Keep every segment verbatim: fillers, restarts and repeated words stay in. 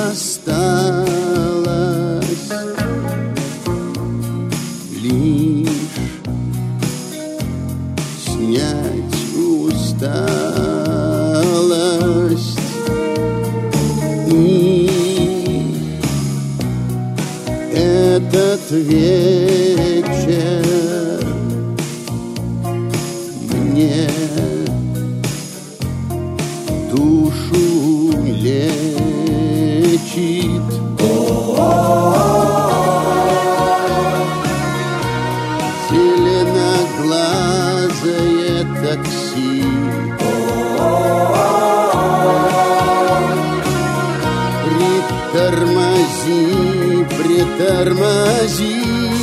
осталось лишь снять усталость. И этот вечер мне душу лечит. Зеленоглазое такси притормози, притормози.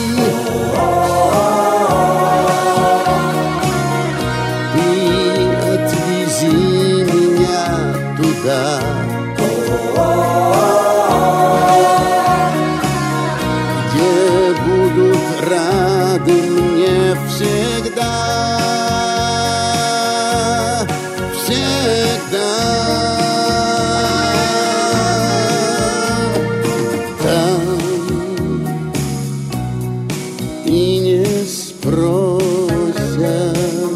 Ты отвези меня туда, где будут рады мне всегда, всегда. Там и не спросят,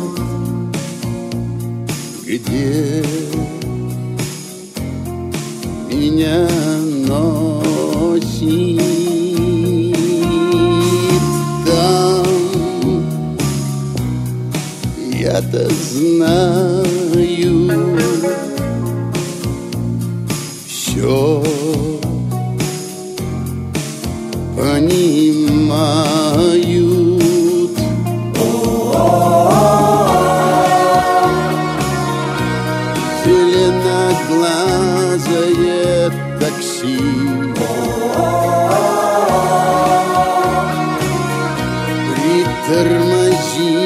где меня носит. Там я-то знаю все, понимают. Зеленоглазое такси притормози,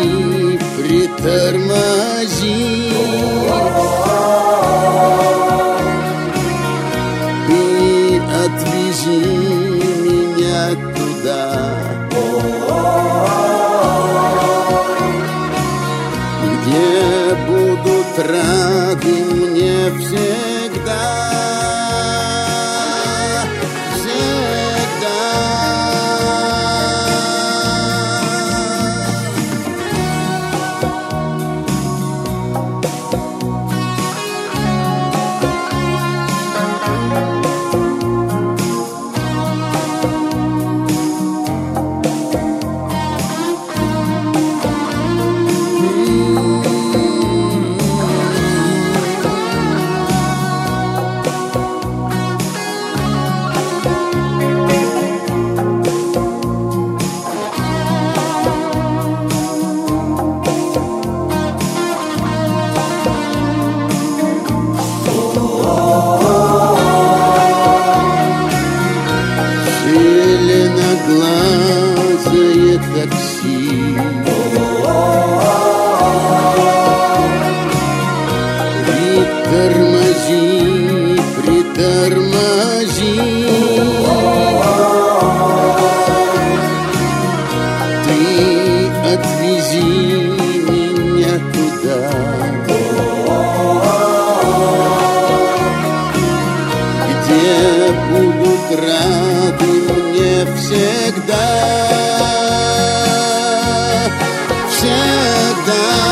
притормози. Ты отвези меня туда, где будут рады мне всегда, всегда. Зеленоглазое такси притормози, притормози. Ты отвези меня туда, где будут рады мне всегда, всегда.